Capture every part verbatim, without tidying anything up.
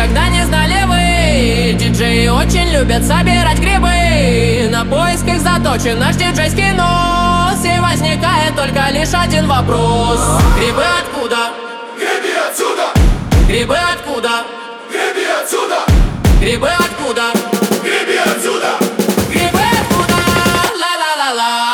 никогда не знали вы. Диджеи очень любят собирать грибы. На поиск их заточен наш диджейский нос. И возникает только лишь один вопрос: грибы откуда? Гриби отсюда! Грибы откуда? Гриби отсюда! Грибы откуда? Гриби отсюда! Грибы откуда? Ла-ла-ла-ла.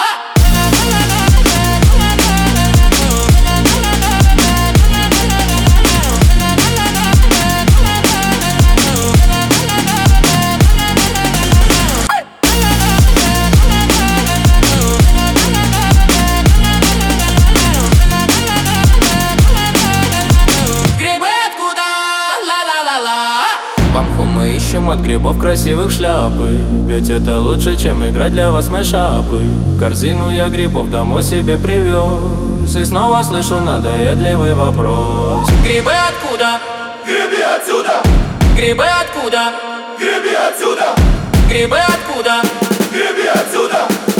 Памху мы ищем от грибов красивых шляпы, ведь это лучше, чем играть для вас мэшапы. Корзину я грибов домой себе привез, и снова слышу надоедливый вопрос: грибы откуда? Гриби отсюда! Грибы откуда? Гриби отсюда! Грибы откуда? Гриби отсюда!